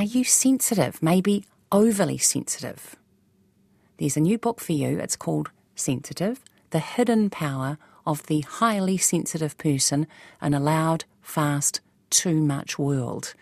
you sensitive, maybe overly sensitive? There's a new book for you. It's called Sensitive, The Hidden Power of the Highly Sensitive Person in a Loud, Fast, Too Much World.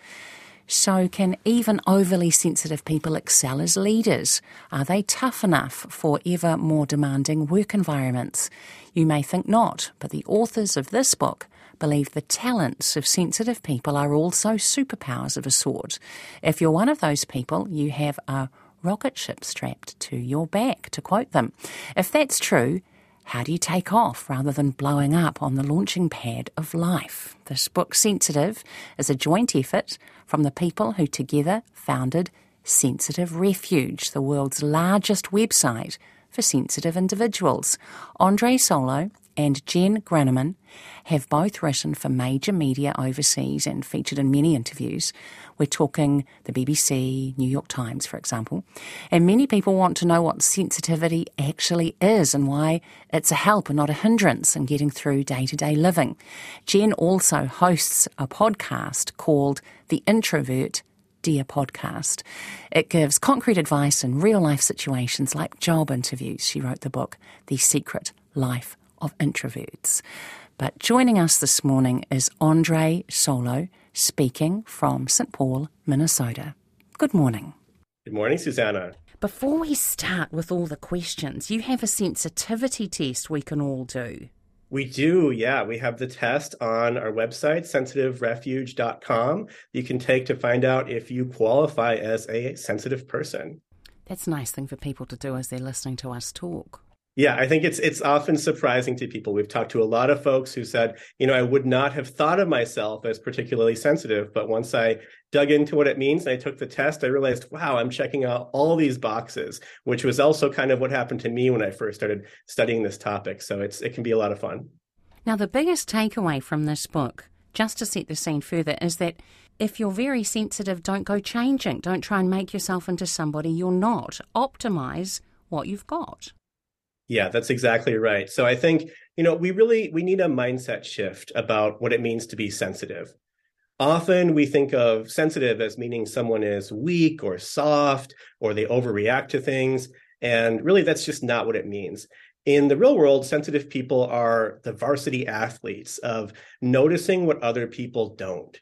So can even overly sensitive people excel as leaders? Are they tough enough for ever more demanding work environments? You may think not, but the authors of this book believe the talents of sensitive people are also superpowers of a sort. If you're one of those people, you have a rocket ship strapped to your back, to quote them. If that's true, how do you take off rather than blowing up on the launching pad of life? This book, Sensitive, is a joint effort from the people who together founded Sensitive Refuge, the world's largest website for sensitive individuals. Andre Solo and Jen Gruneman have both written for major media overseas and featured in many interviews. We're talking the BBC, New York Times, for example. And many people want to know what sensitivity actually is and why it's a help and not a hindrance in getting through day-to-day living. Jen also hosts a podcast called The Introvert Dear Podcast. It gives concrete advice in real-life situations like job interviews. She wrote the book, The Secret Life of Introverts. But joining us this morning is Andre Solo, speaking from St. Paul, Minnesota. Good morning. Good morning, Susanna. Before we start with all the questions, you have a sensitivity test we can all do. We do, yeah. We have the test on our website, sensitiverefuge.com. You can take to find out if you qualify as a sensitive person. That's a nice thing for people to do as they're listening to us talk. Yeah, I think it's often surprising to people. We've talked to a lot of folks who said, I would not have thought of myself as particularly sensitive, but once I dug into what it means and I took the test, I realized, wow, I'm checking out all these boxes, which was also kind of what happened to me when I first started studying this topic. So it can be a lot of fun. Now, the biggest takeaway from this book, just to set the scene further, is that if you're very sensitive, don't go changing. Don't try and make yourself into somebody you're not. Optimize what you've got. Yeah, that's exactly right. So I think, we need a mindset shift about what it means to be sensitive. Often we think of sensitive as meaning someone is weak or soft or they overreact to things. And really, that's just not what it means. In the real world, sensitive people are the varsity athletes of noticing what other people don't.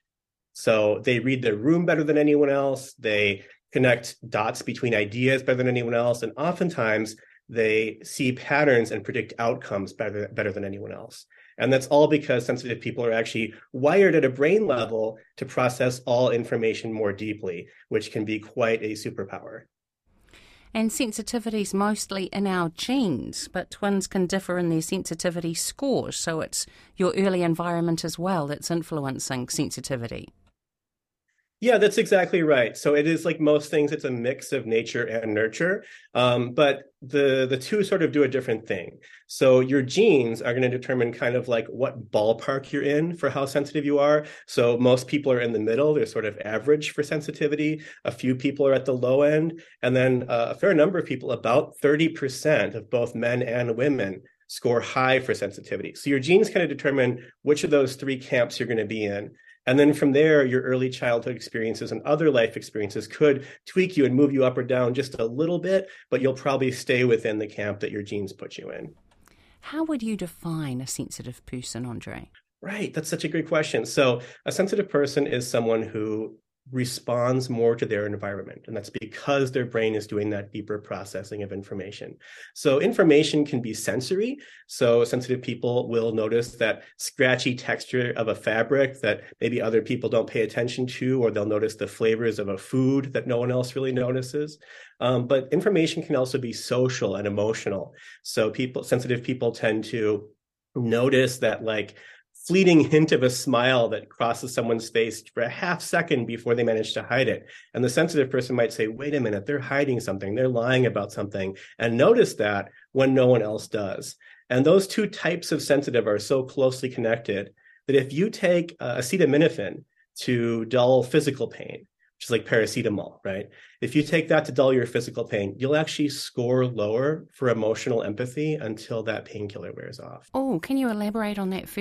So they read their room better than anyone else. They connect dots between ideas better than anyone else. And oftentimes, they see patterns and predict outcomes better than anyone else. And that's all because sensitive people are actually wired at a brain level to process all information more deeply, which can be quite a superpower. And sensitivity is mostly in our genes, but twins can differ in their sensitivity scores. So it's your early environment as well that's influencing sensitivity. Yeah, that's exactly right. So it is like most things, it's a mix of nature and nurture, but the two sort of do a different thing. So your genes are going to determine kind of like what ballpark you're in for how sensitive you are. So most people are in the middle. They're sort of average for sensitivity. A few people are at the low end. And then a fair number of people, about 30% of both men and women, score high for sensitivity. So your genes kind of determine which of those three camps you're going to be in. And then from there, your early childhood experiences and other life experiences could tweak you and move you up or down just a little bit, but you'll probably stay within the camp that your genes put you in. How would you define a sensitive person, Andre? Right. That's such a great question. So a sensitive person is someone who responds more to their environment. And that's because their brain is doing that deeper processing of information. So information can be sensory. So sensitive people will notice that scratchy texture of a fabric that maybe other people don't pay attention to, or they'll notice the flavors of a food that no one else really notices. But information can also be social and emotional. So sensitive people tend to notice that fleeting hint of a smile that crosses someone's face for a half second before they manage to hide it. And the sensitive person might say, wait a minute, they're hiding something, they're lying about something, and notice that when no one else does. And those two types of sensitive are so closely connected that if you take acetaminophen to dull physical pain, which is like paracetamol, right? If you take that to dull your physical pain, you'll actually score lower for emotional empathy until that painkiller wears off. Oh, can you elaborate on that further?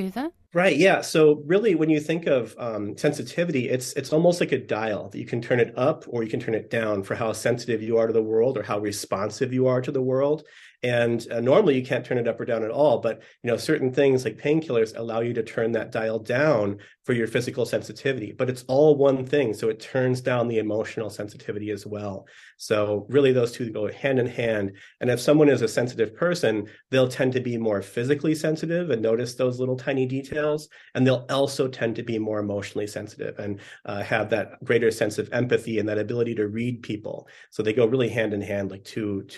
Right. Yeah. So really, when you think of sensitivity, it's almost like a dial that you can turn it up or you can turn it down for how sensitive you are to the world or how responsive you are to the world. And normally you can't turn it up or down at all, but certain things like painkillers allow you to turn that dial down for your physical sensitivity. But it's all one thing, so it turns down the emotional sensitivity as well. So really, those two go hand in hand. And if someone is a sensitive person, they'll tend to be more physically sensitive and notice those little tiny details. And they'll also tend to be more emotionally sensitive and have that greater sense of empathy and that ability to read people. So they go really hand in hand, like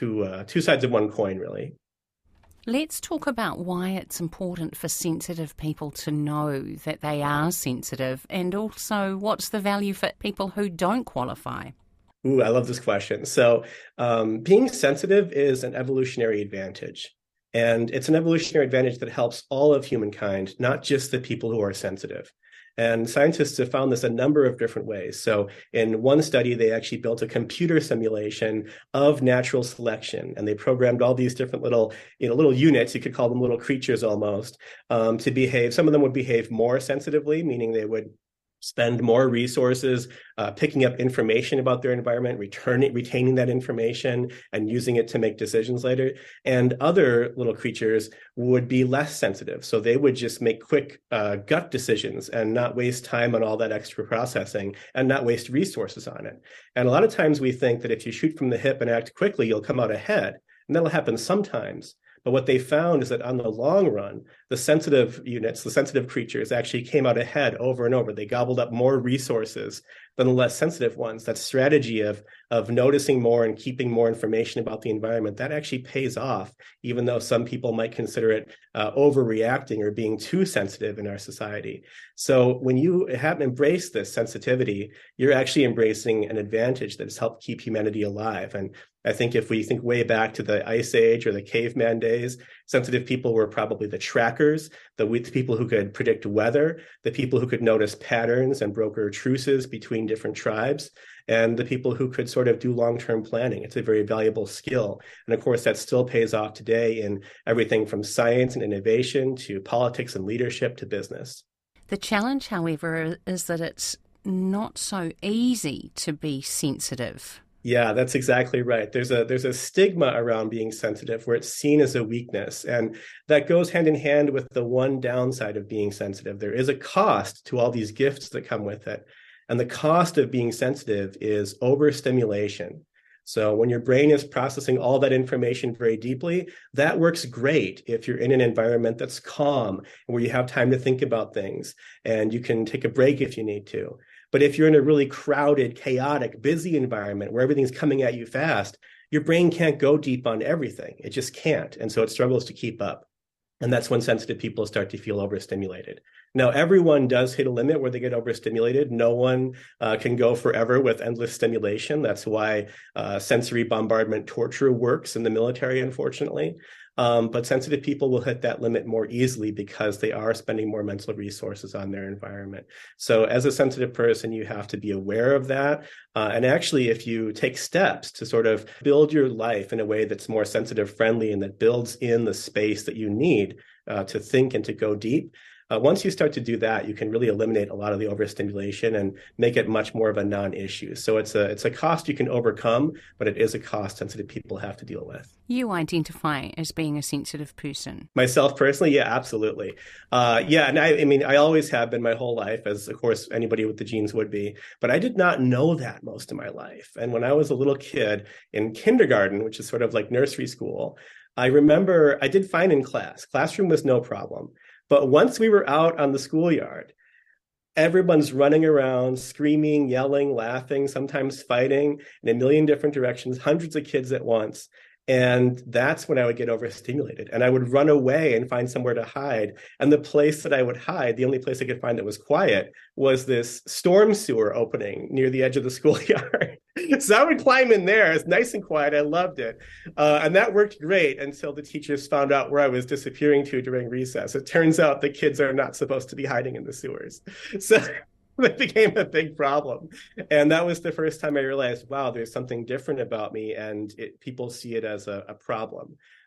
two sides of one coin, really. Let's talk about why it's important for sensitive people to know that they are sensitive, and also what's the value for people who don't qualify. Ooh, I love this question. So, being sensitive is an evolutionary advantage. And it's an evolutionary advantage that helps all of humankind, not just the people who are sensitive. And scientists have found this a number of different ways. So, in one study, they actually built a computer simulation of natural selection, and they programmed all these different little units. You could call them little creatures almost, to behave. Some of them would behave more sensitively, meaning they would spend more resources picking up information about their environment, retaining that information, and using it to make decisions later. And other little creatures would be less sensitive. So they would just make quick gut decisions and not waste time on all that extra processing and not waste resources on it. And a lot of times we think that if you shoot from the hip and act quickly, you'll come out ahead. And that'll happen sometimes. But what they found is that on the long run, the sensitive units, the sensitive creatures actually came out ahead over and over. They gobbled up more resources than the less sensitive ones. That strategy of noticing more and keeping more information about the environment, that actually pays off, even though some people might consider it overreacting or being too sensitive in our society. So when you have embraced this sensitivity, you're actually embracing an advantage that has helped keep humanity alive. And I think if we think way back to the Ice Age or the caveman days, sensitive people were probably the trackers, the people who could predict weather, the people who could notice patterns and broker truces between different tribes, and the people who could sort of do long-term planning. It's a very valuable skill. And of course, that still pays off today in everything from science and innovation to politics and leadership to business. The challenge, however, is that it's not so easy to be sensitive. Yeah, that's exactly right. There's a stigma around being sensitive where it's seen as a weakness. And that goes hand in hand with the one downside of being sensitive. There is a cost to all these gifts that come with it. And the cost of being sensitive is overstimulation. So when your brain is processing all that information very deeply, that works great if you're in an environment that's calm, where you have time to think about things and you can take a break if you need to. But if you're in a really crowded, chaotic, busy environment where everything's coming at you fast, your brain can't go deep on everything. It just can't. And so it struggles to keep up. And that's when sensitive people start to feel overstimulated. Now, everyone does hit a limit where they get overstimulated. No one can go forever with endless stimulation. That's why sensory bombardment torture works in the military, unfortunately. But sensitive people will hit that limit more easily because they are spending more mental resources on their environment. So as a sensitive person, you have to be aware of that. And actually, if you take steps to sort of build your life in a way that's more sensitive friendly and that builds in the space that you need to think and to go deep, once you start to do that, you can really eliminate a lot of the overstimulation and make it much more of a non-issue. So it's a cost you can overcome, but it is a cost sensitive people have to deal with. You identify as being a sensitive person. Myself personally, yeah, absolutely. And I mean, I always have been my whole life, as of course anybody with the genes would be, but I did not know that most of my life. And when I was a little kid in kindergarten, which is sort of like nursery school, I remember I did fine in class. Classroom was no problem. But once we were out on the schoolyard, everyone's running around, screaming, yelling, laughing, sometimes fighting in a million different directions, hundreds of kids at once. And that's when I would get overstimulated. And I would run away and find somewhere to hide. And the place that I would hide, the only place I could find that was quiet, was this storm sewer opening near the edge of the schoolyard. So I would climb in there. It's nice and quiet. I loved it. And that worked great until the teachers found out where I was disappearing to during recess. It turns out the kids are not supposed to be hiding in the sewers. So that became a big problem. And that was the first time I realized, wow, there's something different about me, and people see it as a problem.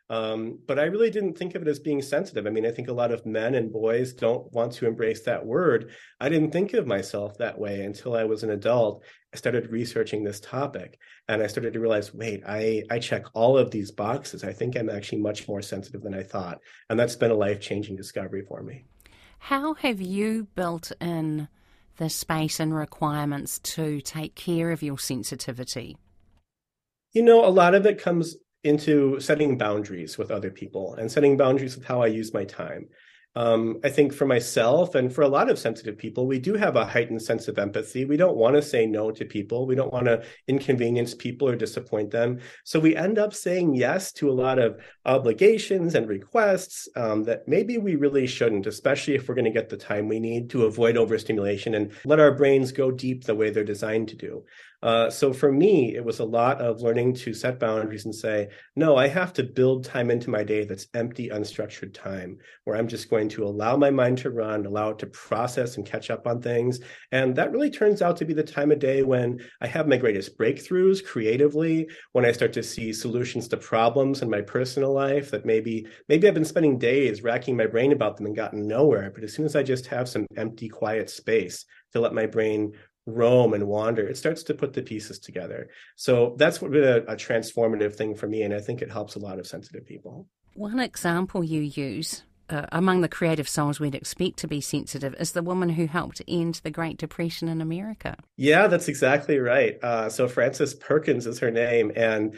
But I really didn't think of it as being sensitive. I mean, I think a lot of men and boys don't want to embrace that word. I didn't think of myself that way until I was an adult. I started researching this topic and I started to realize, wait, I check all of these boxes. I think I'm actually much more sensitive than I thought. And that's been a life-changing discovery for me. How have you built in the space and requirements to take care of your sensitivity? You know, a lot of it comes into setting boundaries with other people and setting boundaries with how I use my time. I think for myself and for a lot of sensitive people, we do have a heightened sense of empathy. We don't want to say no to people. We don't want to inconvenience people or disappoint them. So we end up saying yes to a lot of obligations and requests that maybe we really shouldn't, especially if we're going to get the time we need to avoid overstimulation and let our brains go deep the way they're designed to do. So for me, it was a lot of learning to set boundaries and say, no, I have to build time into my day that's empty, unstructured time, where I'm just going to allow my mind to run, allow it to process and catch up on things. And that really turns out to be the time of day when I have my greatest breakthroughs creatively, when I start to see solutions to problems in my personal life that maybe I've been spending days racking my brain about them and gotten nowhere. But as soon as I just have some empty, quiet space to let my brain roam and wander, it starts to put the pieces together. So that's been a transformative thing for me, and I think it helps a lot of sensitive people. One example you use among the creative souls we'd expect to be sensitive is the woman who helped end the Great Depression in America. Yeah, that's exactly right. So Frances Perkins is her name, and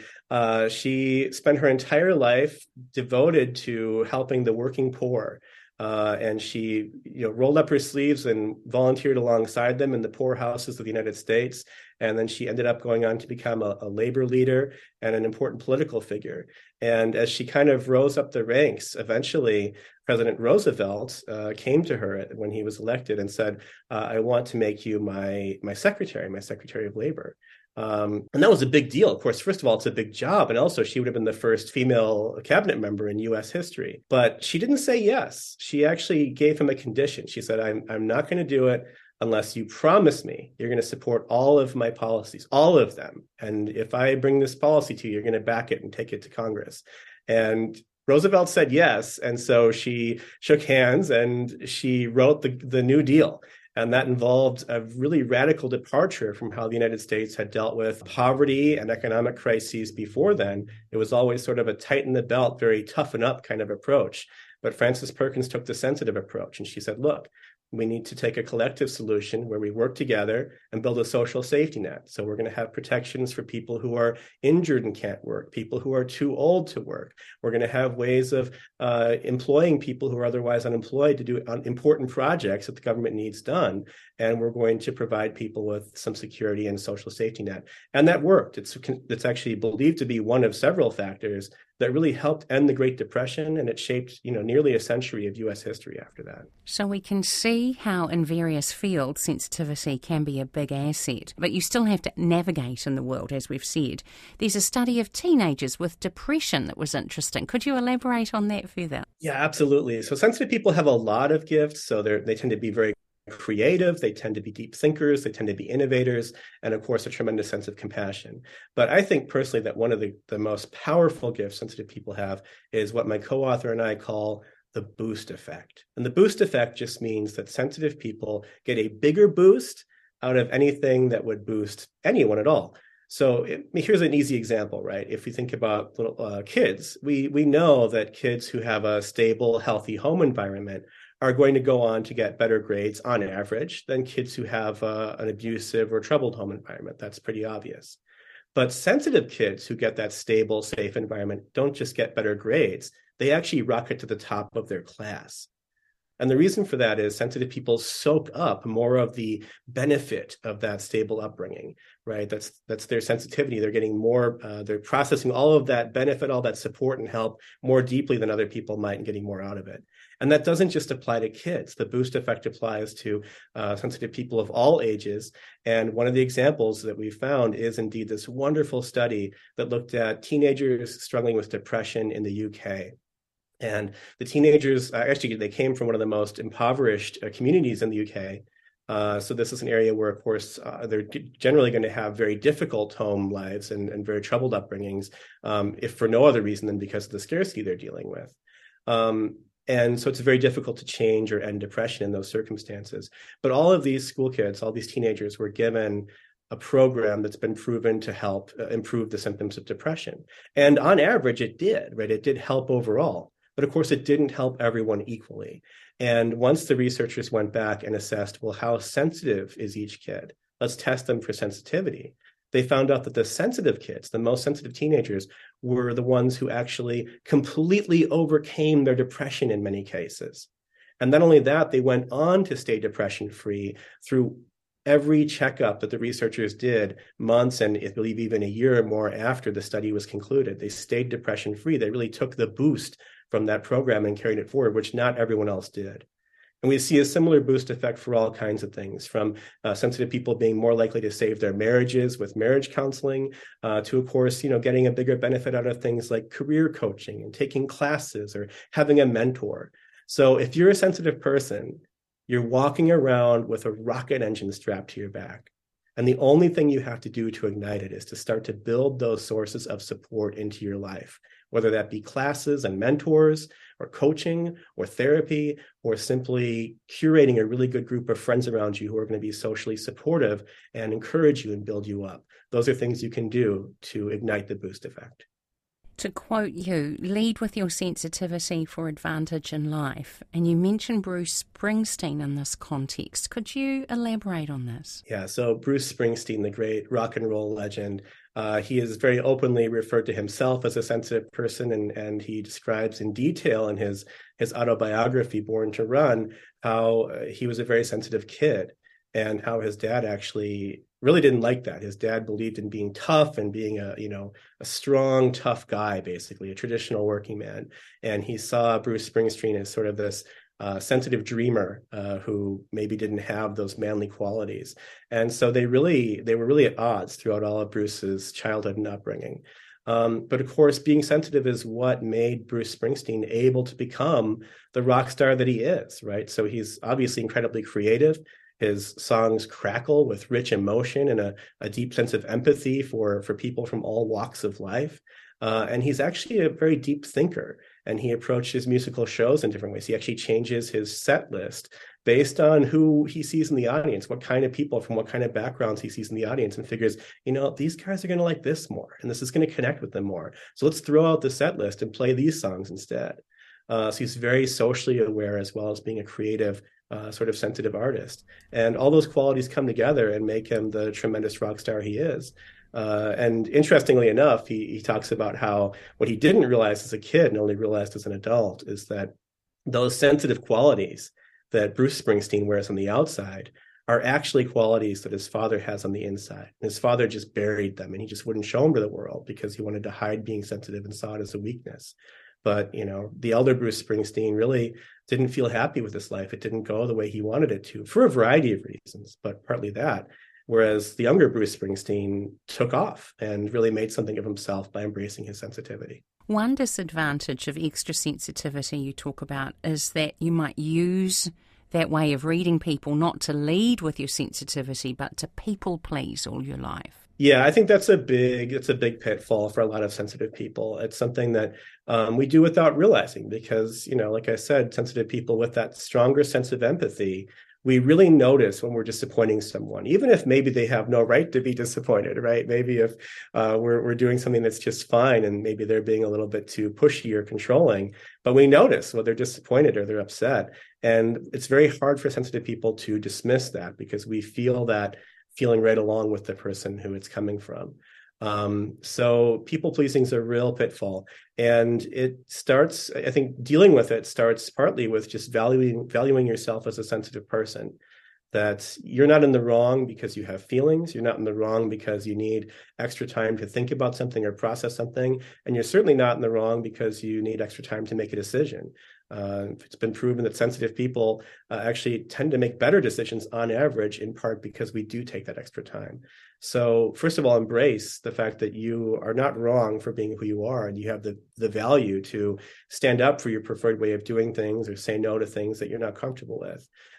she spent her entire life devoted to helping the working poor. And she, rolled up her sleeves and volunteered alongside them in the poorhouses of the United States. And then she ended up going on to become a labor leader and an important political figure. And as she kind of rose up the ranks, eventually President Roosevelt came to her when he was elected and said, I want to make you my Secretary of Labor. And that was a big deal. Of course, first of all, it's a big job. And also, she would have been the first female cabinet member in U.S. history. But she didn't say yes. She actually gave him a condition. She said, I'm not going to do it unless you promise me you're going to support all of my policies, all of them. And if I bring this policy to you, you're going to back it and take it to Congress. And Roosevelt said yes. And so she shook hands and she wrote the New Deal. And that involved a really radical departure from how the United States had dealt with poverty and economic crises before then. It was always sort of a tighten the belt, very toughen up kind of approach. But Frances Perkins took the sensitive approach. And she said, look, we need to take a collective solution where we work together and build a social safety net. So we're going to have protections for people who are injured and can't work, people who are too old to work. We're going to have ways of employing people who are otherwise unemployed to do important projects that the government needs done. And we're going to provide people with some security and social safety net. And that worked. It's actually believed to be one of several factors that really helped end the Great Depression, and it shaped, nearly a century of U.S. history after that. So we can see how in various fields sensitivity can be a big asset, but you still have to navigate in the world, as we've said. There's a study of teenagers with depression that was interesting. Could you elaborate on that further? Yeah, absolutely. So sensitive people have a lot of gifts, so they tend to be very creative, they tend to be deep thinkers, they tend to be innovators, and of course, a tremendous sense of compassion. But I think personally that one of the most powerful gifts sensitive people have is what my co-author and I call the boost effect. And the boost effect just means that sensitive people get a bigger boost out of anything that would boost anyone at all. So here's an easy example, right? If we think about little kids, we know that kids who have a stable, healthy home environment are going to go on to get better grades on average than kids who have an abusive or troubled home environment. That's pretty obvious. But sensitive kids who get that stable, safe environment don't just get better grades. They actually rocket to the top of their class. And the reason for that is sensitive people soak up more of the benefit of that stable upbringing, right? That's their sensitivity. They're getting more, they're processing all of that benefit, all that support and help more deeply than other people might and getting more out of it. And that doesn't just apply to kids. The boost effect applies to sensitive people of all ages. And one of the examples that we found is indeed this wonderful study that looked at teenagers struggling with depression in the UK. And the teenagers, actually, they came from one of the most impoverished communities in the UK. So this is an area where, of course, they're generally going to have very difficult home lives and very troubled upbringings, if for no other reason than because of the scarcity they're dealing with. And so it's very difficult to change or end depression in those circumstances. But all of these school kids, all these teenagers were given a program that's been proven to help improve the symptoms of depression. And on average, it did, right? It did help overall. But of course, it didn't help everyone equally. And once the researchers went back and assessed, well, how sensitive is each kid? Let's test them for sensitivity. They found out that the sensitive kids, the most sensitive teenagers, were the ones who actually completely overcame their depression in many cases. And not only that, they went on to stay depression-free through every checkup that the researchers did months and I believe even a year or more after the study was concluded. They stayed depression-free. They really took the boost from that program and carried it forward, which not everyone else did. And we see a similar boost effect for all kinds of things, from sensitive people being more likely to save their marriages with marriage counseling, to, of course, getting a bigger benefit out of things like career coaching and taking classes or having a mentor. So if you're a sensitive person, you're walking around with a rocket engine strapped to your back. And the only thing you have to do to ignite it is to start to build those sources of support into your life, whether that be classes and mentors or coaching or therapy, or simply curating a really good group of friends around you who are going to be socially supportive and encourage you and build you up. Those are things you can do to ignite the boost effect. To quote you, lead with your sensitivity for advantage in life. And you mentioned Bruce Springsteen in this context. Could you elaborate on this? Yeah, so Bruce Springsteen, the great rock and roll legend, he is very openly referred to himself as a sensitive person, and he describes in detail in his autobiography, Born to Run, how he was a very sensitive kid and how his dad actually really didn't like that. His dad believed in being tough and being a strong, tough guy, basically a traditional working man. And he saw Bruce Springsteen as sort of this sensitive dreamer who maybe didn't have those manly qualities. And so they were really at odds throughout all of Bruce's childhood and upbringing. But of course, being sensitive is what made Bruce Springsteen able to become the rock star that he is, right? So he's obviously incredibly creative. His songs crackle with rich emotion and a deep sense of empathy for people from all walks of life. And he's actually a very deep thinker, and he approaches musical shows in different ways. He actually changes his set list based on who he sees in the audience, what kind of people from what kind of backgrounds he sees in the audience, and figures, these guys are going to like this more, and this is going to connect with them more. So let's throw out the set list and play these songs instead. So he's very socially aware as well as being a creative, sort of sensitive artist. And all those qualities come together and make him the tremendous rock star he is. And interestingly enough, he talks about how what he didn't realize as a kid and only realized as an adult is that those sensitive qualities that Bruce Springsteen wears on the outside are actually qualities that his father has on the inside. His father just buried them, and he just wouldn't show them to the world because he wanted to hide being sensitive and saw it as a weakness. But, the elder Bruce Springsteen really didn't feel happy with his life. It didn't go the way he wanted it to for a variety of reasons, but partly that. Whereas the younger Bruce Springsteen took off and really made something of himself by embracing his sensitivity. One disadvantage of extra sensitivity you talk about is that you might use that way of reading people not to lead with your sensitivity, but to people please all your life. Yeah, I think that's a big pitfall for a lot of sensitive people. It's something that we do without realizing because, like I said, sensitive people with that stronger sense of empathy, we really notice when we're disappointing someone, even if maybe they have no right to be disappointed, right? Maybe if we're doing something that's just fine and maybe they're being a little bit too pushy or controlling, but we notice when they're disappointed or they're upset. And it's very hard for sensitive people to dismiss that because we feel that feeling right along with the person who it's coming from. So people pleasing is a real pitfall. And it starts, I think dealing with it starts partly with just valuing yourself as a sensitive person, that you're not in the wrong because you have feelings. You're not in the wrong because you need extra time to think about something or process something. And you're certainly not in the wrong because you need extra time to make a decision. It's been proven that sensitive people actually tend to make better decisions on average, in part because we do take that extra time. So first of all, embrace the fact that you are not wrong for being who you are, and you have the value to stand up for your preferred way of doing things or say no to things that you're not comfortable with.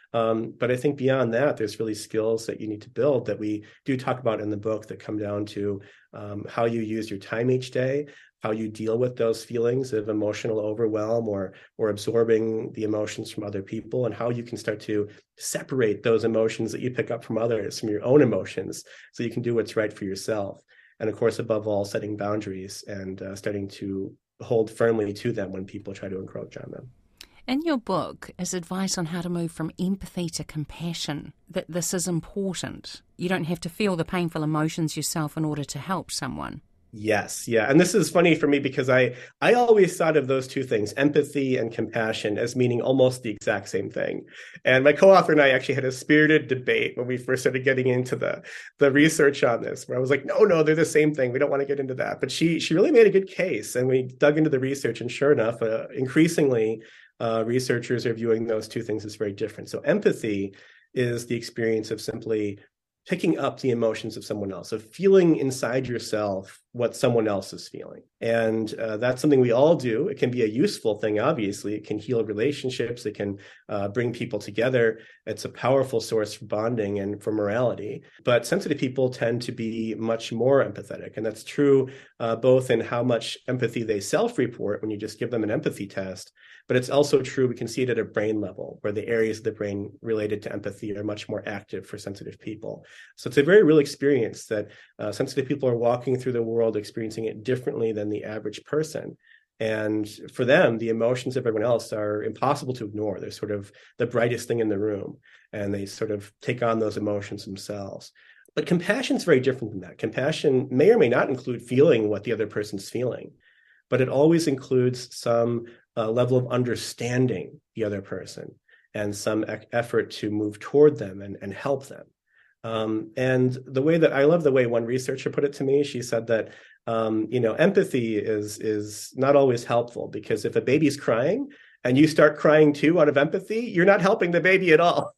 But I think beyond that, there's really skills that you need to build that we do talk about in the book that come down to how you use your time each day, how you deal with those feelings of emotional overwhelm or absorbing the emotions from other people, and how you can start to separate those emotions that you pick up from others from your own emotions so you can do what's right for yourself. And of course, above all, setting boundaries and starting to hold firmly to them when people try to encroach on them. In your book is advice on how to move from empathy to compassion, that this is important. You don't have to feel the painful emotions yourself in order to help someone. Yes, yeah. And this is funny for me because I always thought of those two things, empathy and compassion, as meaning almost the exact same thing. And my co-author and I actually had a spirited debate when we first started getting into the research on this, where I was like, no, they're the same thing. We don't want to get into that. But she really made a good case. And we dug into the research, and sure enough, increasingly, researchers are viewing those two things as very different. So empathy is the experience of simply picking up the emotions of someone else, of feeling inside yourself what someone else is feeling. And that's something we all do. It can be a useful thing, obviously. It can heal relationships. It can bring people together. It's a powerful source for bonding and for morality. But sensitive people tend to be much more empathetic. And that's true both in how much empathy they self-report when you just give them an empathy test, but it's also true, we can see it at a brain level, where the areas of the brain related to empathy are much more active for sensitive people. So it's a very real experience that sensitive people are walking through the world experiencing it differently than the average person. And for them, the emotions of everyone else are impossible to ignore. They're sort of the brightest thing in the room, and they sort of take on those emotions themselves. But compassion is very different than that. Compassion may or may not include feeling what the other person's feeling, but it always includes some level of understanding the other person and some effort to move toward them and help them. And the way that I love the way one researcher put it to me, she said that empathy is not always helpful, because if a baby's crying and you start crying too out of empathy, you're not helping the baby at all.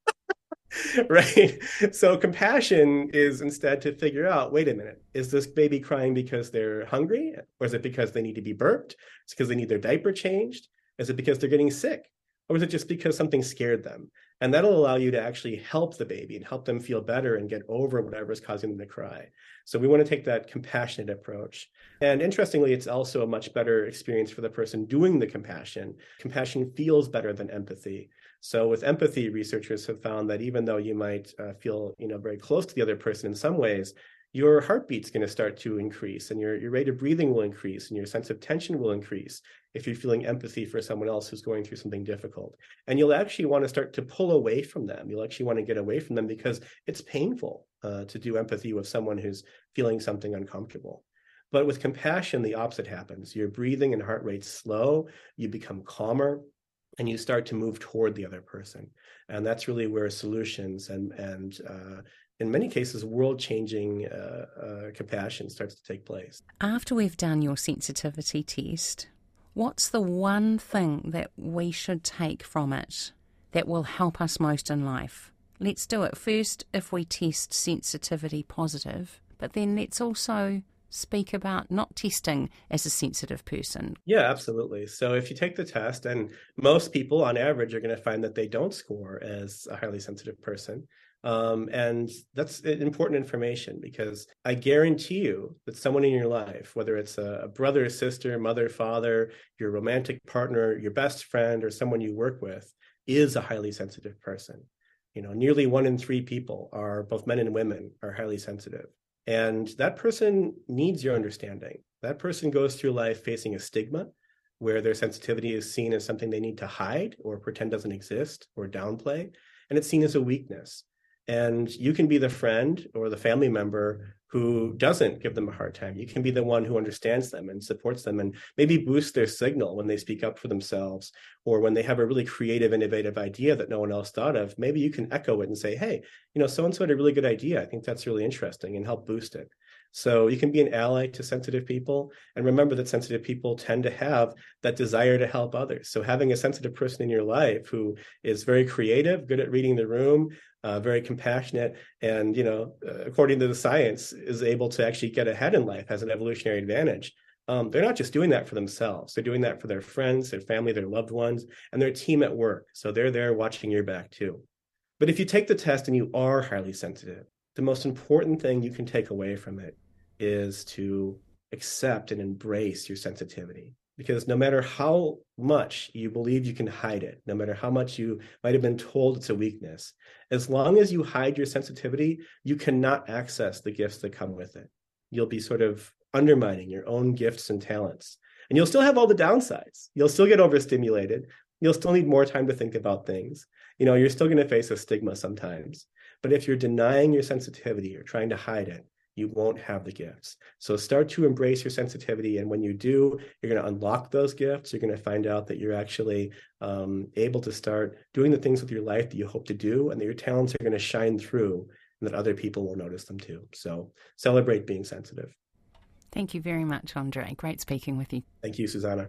Right? So compassion is instead to figure out, wait a minute, is this baby crying because they're hungry? Or is it because they need to be burped? It's because they need their diaper changed? Is it because they're getting sick? Or is it just because something scared them? And that'll allow you to actually help the baby and help them feel better and get over whatever is causing them to cry. So we want to take that compassionate approach. And interestingly, it's also a much better experience for the person doing the compassion. Compassion feels better than empathy. So with empathy, researchers have found that even though you might feel very close to the other person in some ways, your heartbeat's going to start to increase, and your rate of breathing will increase, and your sense of tension will increase if you're feeling empathy for someone else who's going through something difficult. And you'll actually want to start to pull away from them. You'll actually want to get away from them because it's painful to do empathy with someone who's feeling something uncomfortable. But with compassion, the opposite happens. Your breathing and heart rate slow, you become calmer, and you start to move toward the other person. And that's really where solutions and in many cases, world-changing compassion starts to take place. After we've done your sensitivity test, what's the one thing that we should take from it that will help us most in life? Let's do it first if we test sensitivity positive, but then let's also speak about not testing as a sensitive person. Yeah, absolutely. So if you take the test, and most people on average are going to find that they don't score as a highly sensitive person. And that's important information, because I guarantee you that someone in your life, whether it's a brother, sister, mother, father, your romantic partner, your best friend, or someone you work with, is a highly sensitive person. Nearly 1 in 3 people, are both men and women, are highly sensitive. And that person needs your understanding. That person goes through life facing a stigma where their sensitivity is seen as something they need to hide or pretend doesn't exist or downplay, and it's seen as a weakness. And you can be the friend or the family member who doesn't give them a hard time. You can be the one who understands them and supports them and maybe boosts their signal when they speak up for themselves, or when they have a really creative, innovative idea that no one else thought of. Maybe you can echo it and say, hey, so-and-so had a really good idea. I think that's really interesting, and help boost it. So you can be an ally to sensitive people. And remember that sensitive people tend to have that desire to help others. So having a sensitive person in your life who is very creative, good at reading the room, very compassionate, and, according to the science, is able to actually get ahead in life, has an evolutionary advantage. they're not just doing that for themselves. They're doing that for their friends, their family, their loved ones, and their team at work. So they're there watching your back too. But if you take the test and you are highly sensitive, the most important thing you can take away from it is to accept and embrace your sensitivity. Because no matter how much you believe you can hide it, no matter how much you might have been told it's a weakness, as long as you hide your sensitivity, you cannot access the gifts that come with it. You'll be sort of undermining your own gifts and talents. And you'll still have all the downsides. You'll still get overstimulated. You'll still need more time to think about things. You're still going to face a stigma sometimes. But if you're denying your sensitivity or trying to hide it, you won't have the gifts. So start to embrace your sensitivity. And when you do, you're going to unlock those gifts. You're going to find out that you're actually able to start doing the things with your life that you hope to do, and that your talents are going to shine through, and that other people will notice them too. So celebrate being sensitive. Thank you very much, Andre. Great speaking with you. Thank you, Susanna.